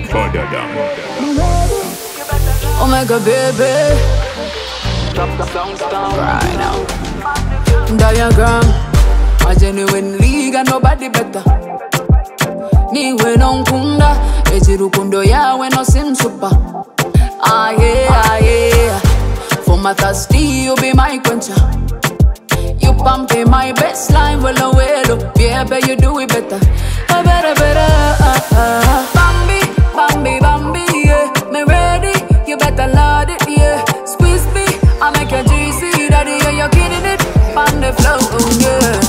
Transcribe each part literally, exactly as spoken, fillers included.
further down. Omega baby, right now. Diagram, a genuine league and nobody better. Niwe nonkunda, ejirukundo yawe no sim super. Ah yeah, ah yeah. For my thirsty, you be my quencher. You pumping my best line, well oh well oh. Yeah, bet you do it better. Oh, better, better. Uh, uh. Bambi, Bambi, Bambi, yeah. Me ready, you better load it, yeah. Squeeze me, I make you juicy, daddy, yeah, you're kidding it. On the flow, oh yeah.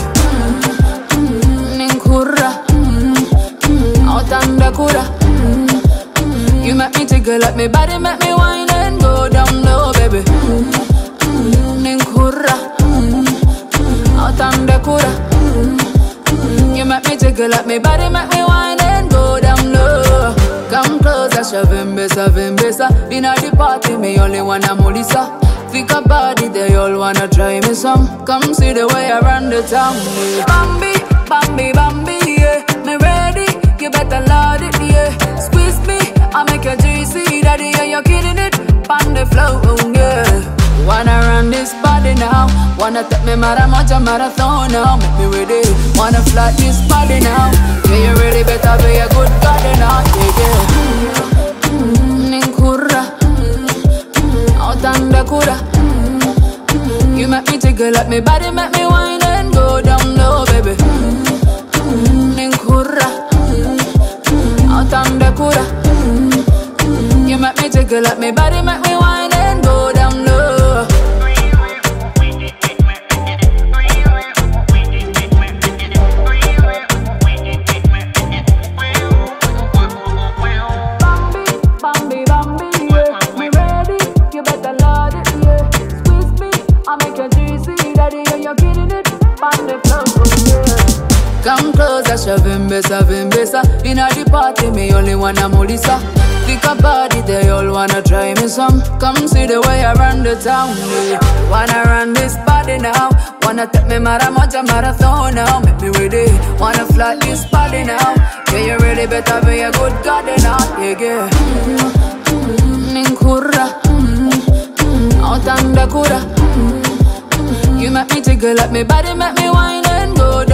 Ninkura, out on the kura. You make me jiggle up, me body make me wine and go down low, baby. Ninkura, out on the kura. You make me jiggle up, me body make me wine and go down low. Come closer, shavim besa, vim besa. In a the party, me only wanna mulisa. Think a body, they all wanna try me some. Come see the way I run the town, yeah. Bambi, Bambi, Bambi, yeah. Me ready, you better load it, yeah. Squeeze me, I make you juicy, daddy, yeah, you're kidding it. On the flow, oh yeah. Wanna run this body now. Wanna take me maramoja marathon now. Make me ready, wanna fly this body now. Yeah, you ready, better be a good gardener, yeah, yeah. Ninkura, out on the kura. You make me jiggle up, me body make me wine and go down low, baby. Ninkura, out on the kura. You make me jiggle up, me body make me wine and go down low. Bambi, Bambi, Bambi, yeah. Me ready, you better load it, yeah. Squeeze me, I make you juicy, daddy, yeah, you're kidding it. On the floor, yeah. Come closer, shavim besa, vim besa. In a the party, me only wanna mulisa. Think a body, they all wanna try me some. Come see the way I run the town, yeah. Wanna run this body now. Wanna take me maramoja marathon now. Make me ready, wanna fly this body now. Yeah, you ready, better be a good gardener, yeah, yeah. Ninkura, out on the kura. You make me jiggle up, me body make me wine and go